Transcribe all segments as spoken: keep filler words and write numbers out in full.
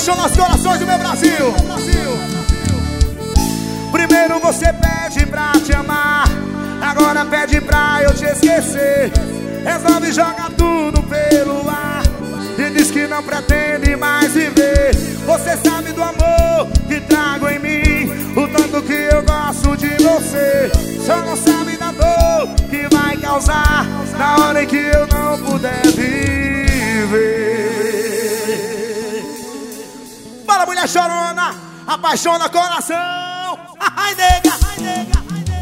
apaixona os corações do meu Brasil. Primeiro você pede pra te amar, agora pede pra eu te esquecer. Resolve jogar tudo pelo ar e diz que não pretende mais viver. Você sabe do amor que trago em mim, o tanto que eu gosto de você. Só não sabe da dor que vai causar na hora em que eu não puder viver. Bora, mulher chorona, apaixona coração. Ai, nega, ai, nega,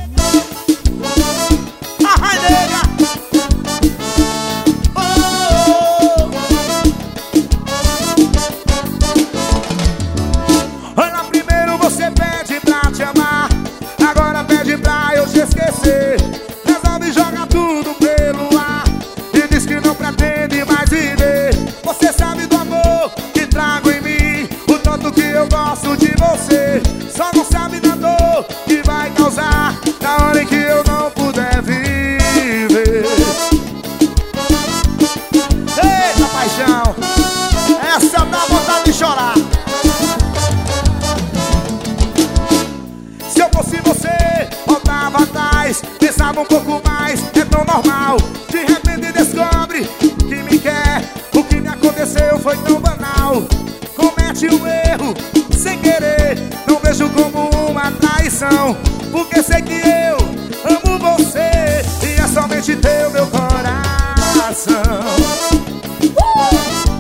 ai, nega. Olha, primeiro você pede pra te amar, agora pede pra eu te esquecer. Resolve jogar tudo pelo ar e diz que não pretende mais viver. Você sabe do amor que trago em mim, o tanto que eu gosto de você. Só não sabe da dor que vai causar na hora em que eu não puder viver. Eita paixão, essa dá vontade de chorar. Se eu fosse você, voltava atrás, pensava um pouco mais, é tão normal. De repente descobre que me quer, o que me aconteceu foi tão banal. Comete um erro sem querer, não vejo como uma traição, porque sei que eu amo você e é somente teu meu coração. uh!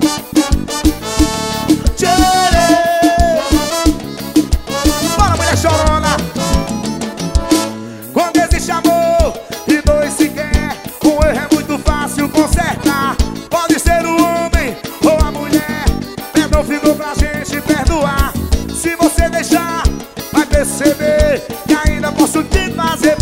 Bora, mulher chorona. Quando existe amor e dois se quer, um erro é muito fácil consertar. Pode ser o homem ou a mulher, perdão ficou pra gente perdoar. Se você deixar, vai perceber que ainda posso te fazer